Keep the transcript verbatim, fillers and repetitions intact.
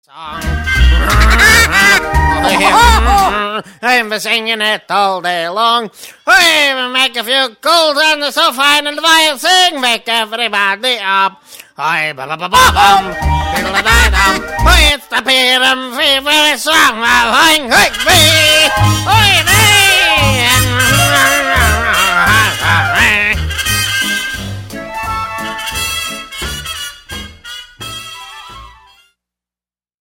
Song. I've been singing it all day long. We make a few calls on the sofa and the viol sing, make everybody up. Hi, ba ba ba ba bum, diddle da dum. It's the P M V very strong. Hi, hi,